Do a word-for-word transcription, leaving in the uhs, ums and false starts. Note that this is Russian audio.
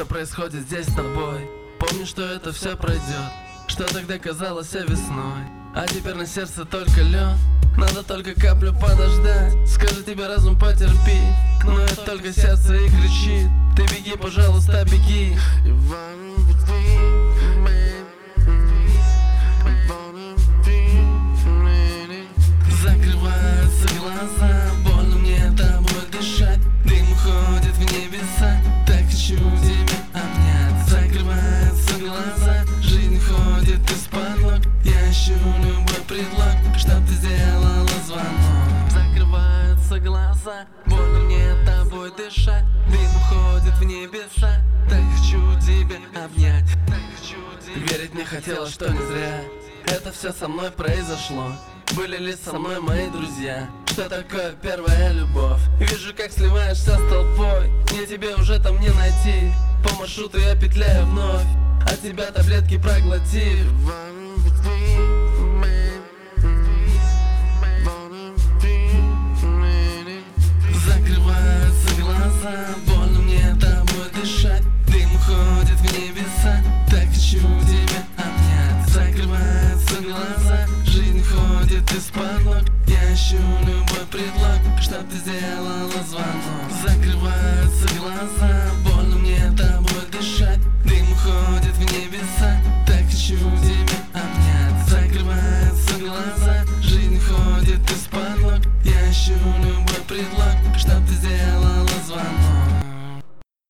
все происходит здесь с тобой. Помню, что это все пройдет, что тогда казалось весной. А теперь на сердце только лед, надо только каплю подождать. Скажи тебе разум, потерпи, но это только сердце и кричит: ты беги, пожалуйста, беги. Закрываются глаза, больно мне тобой дышать. Дым уходит в небеса, так хочу тебя обнять. Закрываются глаза, жизнь ходит из-под ног. Я ищу любой предлог, чтоб ты сделала звонок. Закрываются глаза, больно мне тобой дышать. Дым уходит в небеса, так хочу тебя обнять. Верить мне хотелось, что не зря это все со мной произошло. Были ли со мной мои друзья? Что такое первая любовь? Вижу, как сливаешься с толпой, мне тебе уже там не найти. По маршруту я петляю вновь, а тебя таблетки проглотив. Закрываются глаза, больно мне тобой дышать. Дым уходит в небеса, так хочу тебя обнять. Закрываются глаза, жизнь ходит из-под ног. Я ищу любой предлог, чтоб ты сделала звонок. Закрываются глаза,